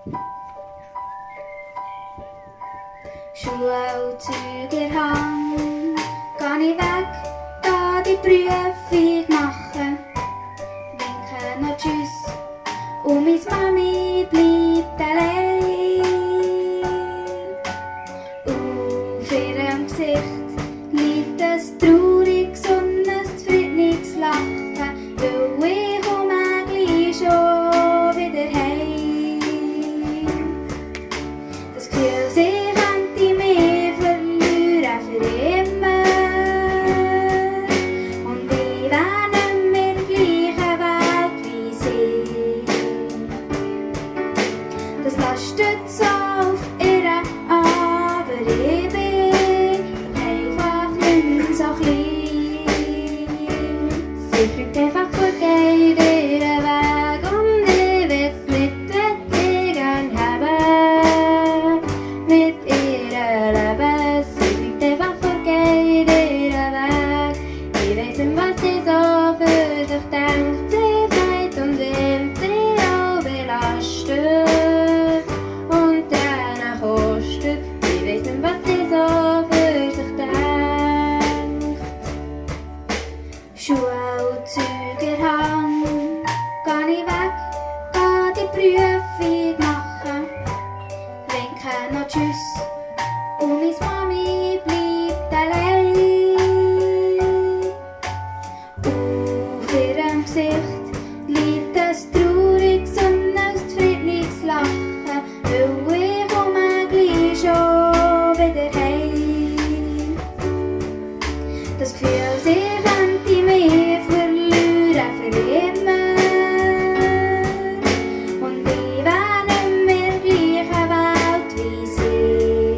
Schuhe und Zeug in der Hand, geh ich weg, geh die Prüfung machen. Winke noch Tschüss und meine Mami bleibt allein. Auf ihrem Gesicht liegt ein trauriges und ein zufriedenes Lachen, weil ich komme gleich schon wieder heim. Das Gefühl, sie könnte mich verlieren für immer. Und ich wäre nicht mehr in der gleichen Welt wie sie. Das lastet so auf ihr, aber ich bin einfach nicht mehr so klein. Sie bleibt einfach vorgehen ihren Weg und ich will mit sie gern haben. Mit ihr Leben, sie bleibt einfach vorgehen ihren Weg. Ich weiss nicht, was sie so für sich denkt. Sie freit und will sie auch belastet und Tränen kostet. Ich weiss nicht, was sie so für sich denkt. Schuhe und Zeug in der Hand, geh ich weg, geh die Prüfung machen. Winke noch Tschüss und meine Mami bleibt allein. Auf ihrem Gesicht liegt ein trauriges und ein zufriedenes Lachen, weil ich komme gleich schon wieder heim. Das Gefühl, sie könnte mich verlieren für immer. Und ich wäre nicht mehr in der gleichen Welt wie sie.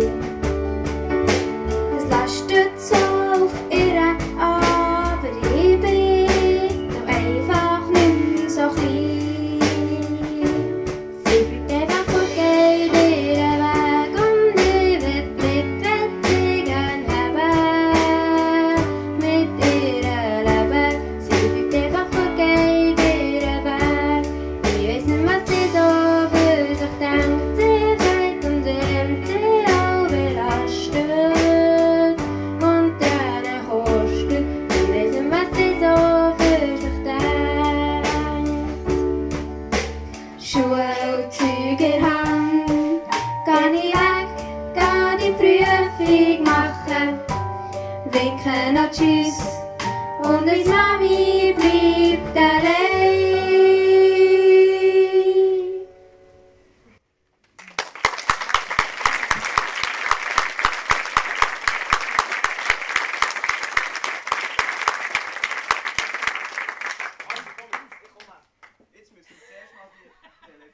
Es lastet so auf ihr, aber ich bin doch einfach nicht mehr so klein. Sie bleibt einfach vorgehen ihren Weg und ich will mit sie gern haben. Mit ihr Leben, sie bleibt einfach vorgehen ihren Weg. Ich weiss nicht, was sie so für sich denkt. Sie freit und will sie auch belastet und Tränen kostet. Ich weiss nicht, was sie so für sich denkt. Schuhe und Zeug in der Hand, geh ich weg, geh die Prüfung machen. Winke noch Tschüss und meine Mami bleibt allein.